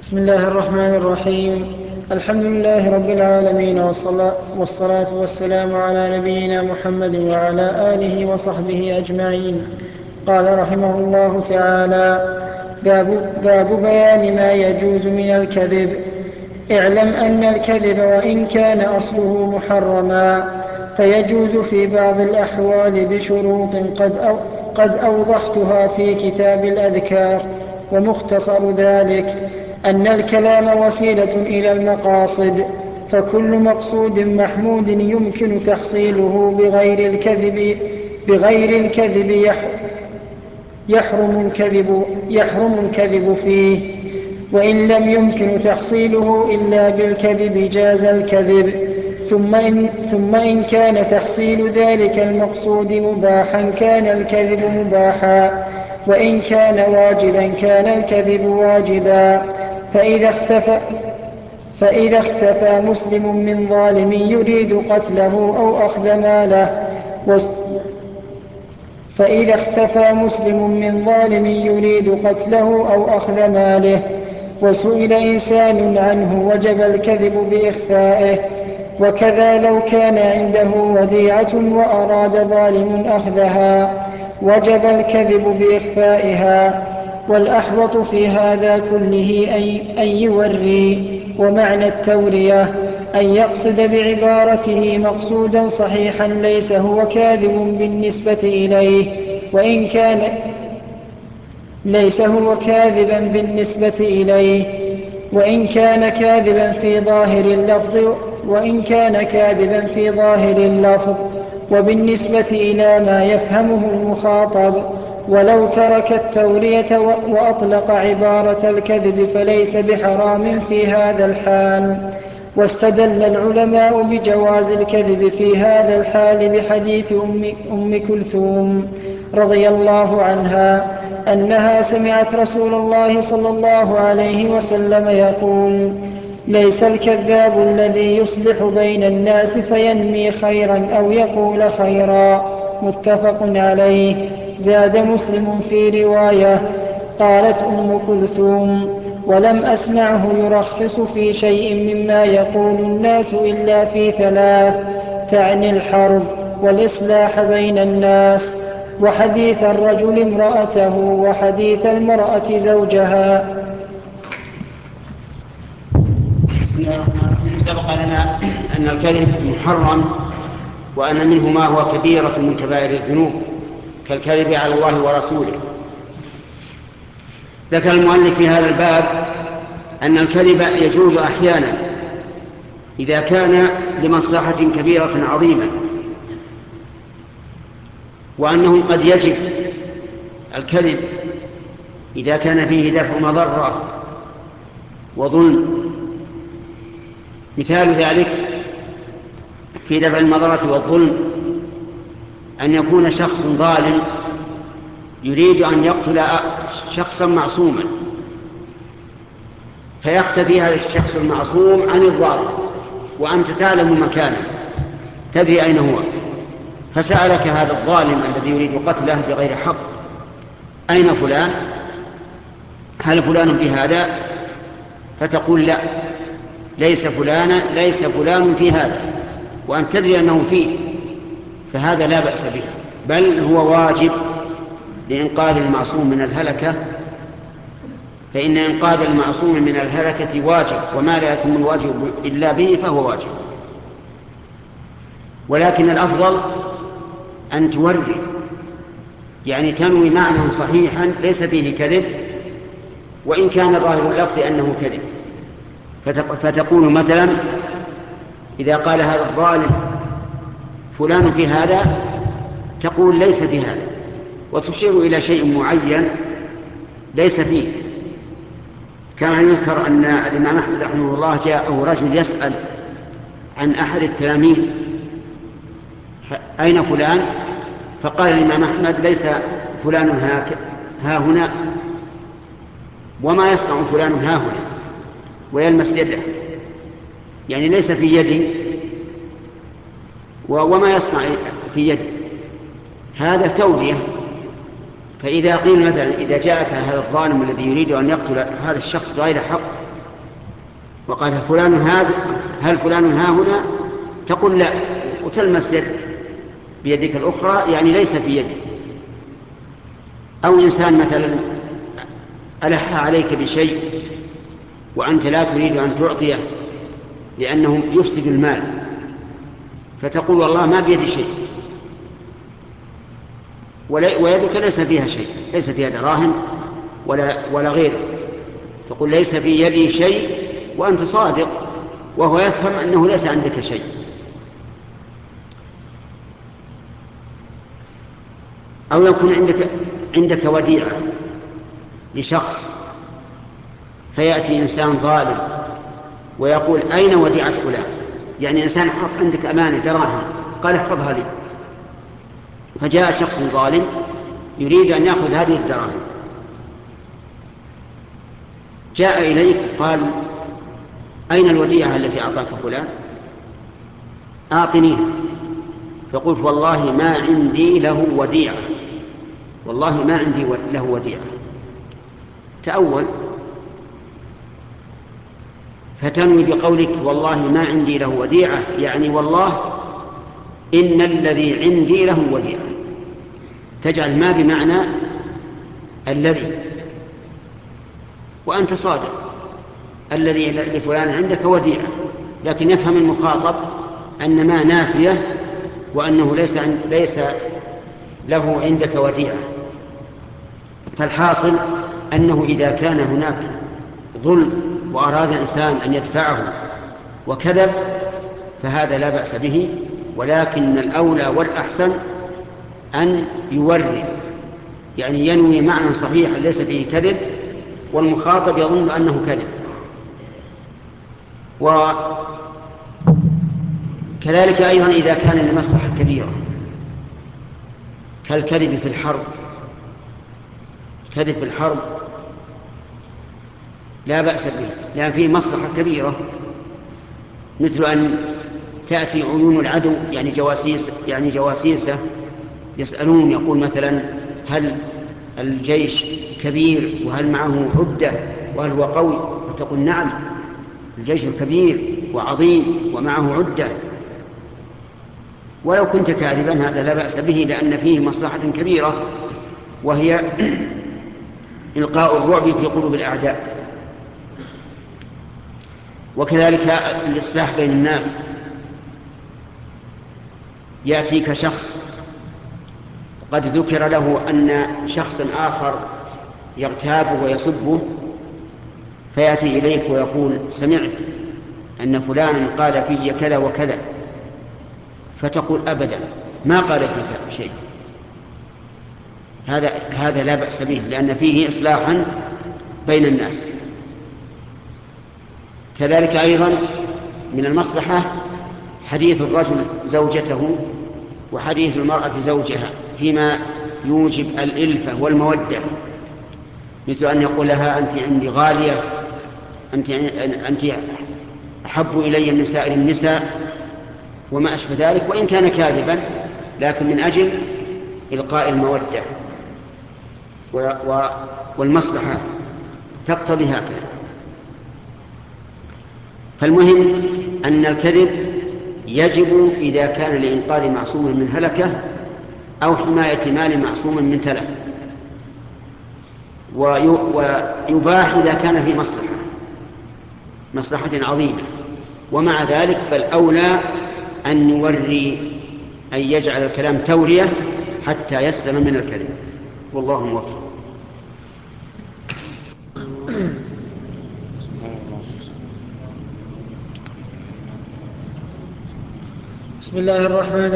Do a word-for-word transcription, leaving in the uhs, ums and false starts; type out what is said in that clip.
بسم الله الرحمن الرحيم. الحمد لله رب العالمين، والصلاة والسلام على نبينا محمد وعلى آله وصحبه أجمعين. قال رحمه الله تعالى: باب, باب بيان ما يجوز من الكذب. اعلم أن الكذب وإن كان أصله محرما فيجوز في بعض الأحوال بشروط قد, أو قد أوضحتها في كتاب الأذكار. ومختصر ذلك أن الكلام وسيلة إلى المقاصد، فكل مقصود محمود يمكن تحصيله بغير الكذب بغير الكذب يحرم الكذب يحرم الكذب فيه، وإن لم يمكن تحصيله إلا بالكذب جاز الكذب. ثم إن, ثم إن كان تحصيل ذلك المقصود مباحا كان الكذب مباحا، وإن كان واجبا كان الكذب واجبا. فإذا اختفى, فإذا اختفى مسلم من ظالم يريد قتله أو أخذ ماله فإذا اختفى مسلم من ظالم يريد قتله أو أخذ ماله وسئل إنسان عنه وجب الكذب بإخفائه. وكذا لو كان عنده وديعة وأراد ظالم أخذها وجب الكذب بإخفائها. والأحوط في هذا كله أن يوري، ومعنى التورية أن يقصد بعبارته مقصودا صحيحا ليس هو كاذب بالنسبة إليه، وإن كان ليس هو كاذبا بالنسبة إليه وإن كان كاذبا في ظاهر اللفظ وإن كان كاذبا في ظاهر اللفظ وبالنسبة إلى ما يفهمه المخاطب. ولو ترك التورية وأطلق عبارة الكذب فليس بحرام في هذا الحال. واستدل العلماء بجواز الكذب في هذا الحال بحديث أم, أم كلثوم رضي الله عنها أنها سمعت رسول الله صلى الله عليه وسلم يقول: ليس الكذاب الذي يصلح بين الناس فينمي خيرا أو يقول خيرا. متفق عليه. زاد مسلم في رواية: قالت أم كلثوم: ولم أسمعه يرخص في شيء مما يقول الناس إلا في ثلاث، تعني الحرب والإصلاح بين الناس وحديث الرجل امرأته وحديث المرأة زوجها. سبق لنا أن الكذب محرم، وأن منه ما هو كبيرة من كبائر الذنوب كالكذب على الله ورسوله. ذكر المؤلف في هذا الباب أن الكذب يجوز أحيانا إذا كان لمصلحة كبيرة عظيمة، وأنه قد يجب الكذب إذا كان فيه دفع مضرة وظلم. مثال ذلك في دفع المضرة والظلم أن يكون شخص ظالم يريد أن يقتل شخصا معصوما، فيختفي هذا الشخص المعصوم عن الظالم وأنت تعلم مكانه، تدري أين هو، فسألك هذا الظالم الذي يريد قتله بغير حق: أين فلان؟ هل فلان في هذا؟ فتقول: لا، ليس فلان ليس فلان في هذا، وأن تدري أنه فيه، فهذا لا بأس به، بل هو واجب لإنقاذ المعصوم من الهلكة، فإن إنقاذ المعصوم من الهلكة واجب، وما لا يتم الواجب إلا به فهو واجب. ولكن الأفضل أن توري، يعني تنوي معنى صحيحا ليس فيه كذب، وإن كان ظاهر اللفظ أنه كذب. فتقول مثلا إذا قال هذا الظالم فلان في هذا، تقول ليس في هذا، وتشير إلى شيء معين ليس فيه. كما يذكر أن الإمام أحمد رحمه الله جاءه رجل يسأل عن أحد التلاميذ: أين فلان؟ فقال الإمام أحمد: ليس فلان ها هنا، وما يصنع فلان ها هنا، ويلمس يده، يعني ليس في يدي وما يصنع في يدي. هذا تورية. فإذا قيل مثلا إذا جاءك هذا الظالم الذي يريد أن يقتل هذا الشخص بغير حق وقال فلان هذا، هل فلان ها هنا؟ تقول لا، وتلمس يدك بيدك الأخرى، يعني ليس في يدك. أو إنسان مثلا ألح عليك بشيء وأنت لا تريد أن تعطيه لأنه يفسد المال، فتقول والله ما بيدي شيء، ويدك ليس فيها شيء، ليس فيها دراهم ولا, ولا غيره، تقول ليس في يدي شيء وأنت صادق، وهو يفهم أنه ليس عندك شيء. أو يكون عندك عندك وديعة لشخص، فيأتي إنسان ظالم ويقول أين وديعة فلان؟ يعني إنسان حط عندك أمانة دراهم قال احفظها لي، فجاء شخص ظالم يريد أن يأخذ هذه الدراهم، جاء إليك قال أين الوديعة التي أعطاك فلان؟ أعطنيها. فقلت والله ما عندي له وديعة، والله ما عندي له وديعة. تأول، فتنوي بقولك والله ما عندي له وديعة يعني والله إن الذي عندي له وديعة، تجعل ما بمعنى الذي، وأنت صادق، الذي لفلان عندك وديعة، لكن يفهم المخاطب أن ما نافية وأنه ليس, ليس له عندك وديعة. فالحاصل أنه إذا كان هناك ظلم وأراد الإنسان أن يدفعه وكذب فهذا لا بأس به، ولكن الأولى والأحسن أن يوري، يعني ينوي معنى صحيحا ليس فيه كذب والمخاطب يظن أنه كذب. وكذلك أيضا إذا كان لمصلحة كبيرة كالكذب في الحرب، الكذب في الحرب لا بأس به لأن فيه مصلحة كبيرة، مثل أن تأتي عيون العدو يعني جواسيس يعني جواسيسه يسألون، يقول مثلا هل الجيش كبير وهل معه عدة وهل هو قوي؟ وتقول نعم الجيش كبير وعظيم ومعه عدة، ولو كنت كاذبا هذا لا بأس به لأن فيه مصلحة كبيرة وهي إلقاء الرعب في قلوب الأعداء. وكذلك الإصلاح بين الناس، يأتيك شخص قد ذكر له أن شخص آخر يغتابه ويسبه، فيأتي إليك ويقول سمعت أن فلانا قال في كذا وكذا، فتقول أبدا ما قال فيك شيء، هذا هذا لا بأس به لأن فيه إصلاحا بين الناس. كذلك أيضا من المصلحة حديث الرجل زوجته وحديث المرأة زوجها فيما يوجب الإلفة والمودة، مثل أن يقول لها أنت عندي غالية، أنت, أنت أحب إلي من سائر النساء وما أشبه ذلك، وإن كان كاذبا لكن من أجل إلقاء المودة والمصلحة تقتضي هكذا. فالمهم أن الكذب يجب إذا كان لإنقاذ معصوم من هلكة أو حماية مال معصوم من تلف، ويباح إذا كان في مصلحة مصلحة عظيمة، ومع ذلك فالأولى أن يوري أن يجعل الكلام تورية حتى يسلم من الكذب، والله موفق. بسم الله الرحمن